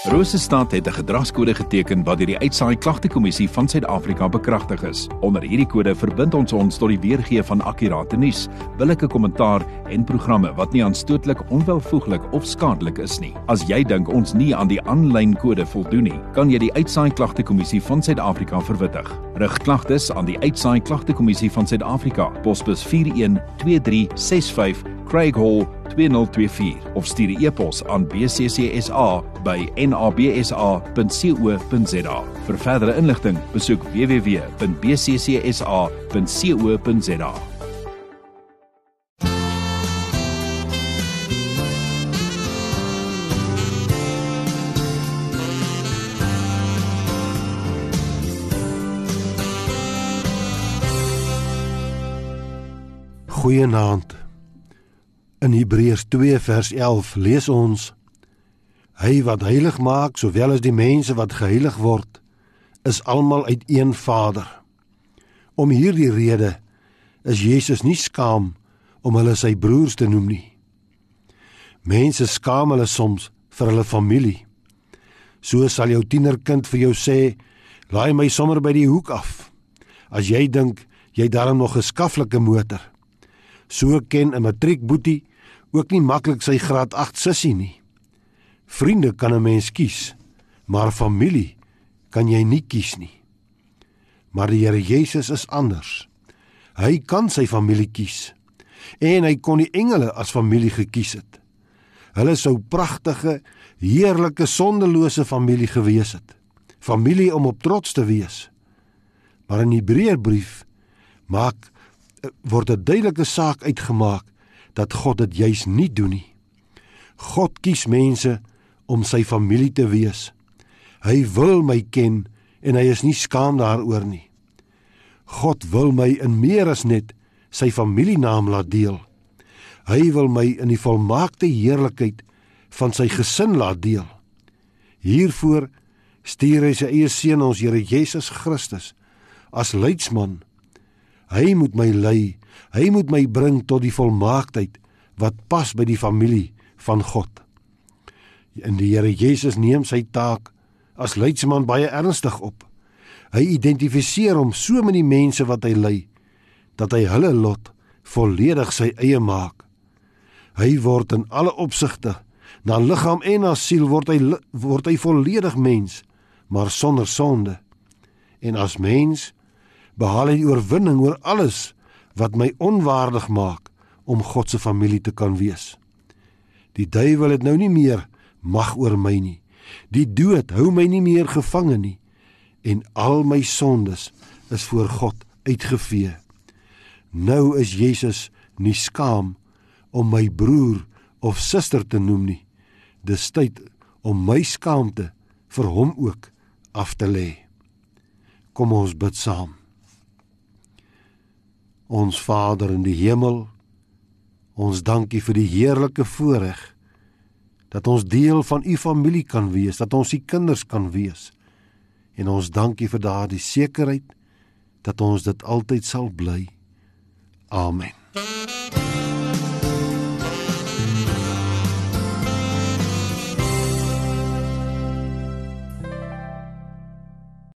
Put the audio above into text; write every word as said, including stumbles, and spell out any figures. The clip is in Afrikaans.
Rosestad het 'n gedragskode geteken wat deur die Uitsaai Klagtekommissie van Suid-Afrika bekragtig is. Onder hierdie kode verbind ons ons tot die weergee van akkurate nuus, billike kommentaar en programme wat nie aanstootlik, onwelvoeglik of skadelik is nie. As jy dink ons nie aan die aanlyn kode voldoen nie, kan jy die Uitsaai Klagtekommissie van Suid-Afrika verwittig. Rig klagtes aan die Uitsaai Klagtekommissie van Suid-Afrika, posbus vier een twee drie ses vyf, Craig Hall twee nul twee vier of stuur 'n e-pos aan b c c s a by n a b s a punt co punt z a. Vir verdere inligting, besoek w w w punt b c c s a punt co punt z a. Goeienaand. In Hebreërs twee vers elf lees ons: Hy wat heilig maak, sowel as die mense wat geheilig word, is almal uit een Vader. Om hierdie rede is Jesus nie skaam om hulle sy broers te noem nie. Mense skaam hulle soms vir hulle familie. So sal jou tienerkind vir jou sê: laai my sommer by die hoek af, as jy dink jy daarom nog 'n skaflike motor. So ken 'n matriekboetie ook nie maklik sy graad agt sussie nie. Vriende kan 'n mens kies, maar familie kan jy nie kies nie. Maar die Here Jesus is anders. Hy kan sy familie kies, en hy kon die engele as familie gekies het. Hulle sou pragtige, heerlike, sondelose familie gewees het. Familie om op trots te wees. Maar in die Hebreërbrief maak word 'n duidelike saak uitgemaak dat God dit juis nie doen nie. God kies mense om sy familie te wees. Hy wil my ken en hy is nie skaam daaroor nie. God wil my in meer as net sy familienaam laat deel. Hy wil my in die volmaakte heerlikheid van sy gesin laat deel. Hiervoor stuur hy sy eie seun, ons Here Jesus Christus, as leidsman. Hy moet my lei, hy moet my bring tot die volmaaktheid wat pas by die familie van God. En die Here Jesus neem sy taak as leidsman baie ernstig op. Hy identifiseer hom so met die mense wat hy lei, dat hy hulle lot volledig sy eie maak. Hy word in alle opsigte, na liggaam en na siel word hy, word hy volledig mens, maar sonder sonde. En as mens behaal hy die oorwinning oor alles wat my onwaardig maak om God se familie te kan wees. Die duiwel het nou nie meer mag oor my nie. Die dood hou my nie meer gevange nie. En al my sondes is voor God uitgevee. Nou is Jesus nie skaam om my broer of suster te noem nie. Dis tyd om my skaamte vir hom ook af te lê. Kom ons bid saam. Ons Vader in die hemel, ons dankie vir die heerlike voorreg dat ons deel van u familie kan wees, dat ons u kinders kan wees. En ons dankie vir daardie sekerheid dat ons dit altyd sal bly. Amen.